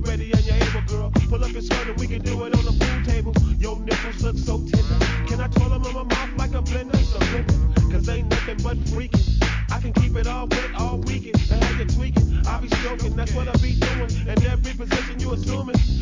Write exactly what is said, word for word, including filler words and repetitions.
ready and you're able, girl, pull up your skirt and we can do it on the pool table. Your nipples look so tender. Can I twirl them in my mouth like a blender? Surrender, cause ain't nothing but freaking. I can keep it all wet all weekend and have you tweaking. I'll be stroking, that's what I be doing. And every position you assuming.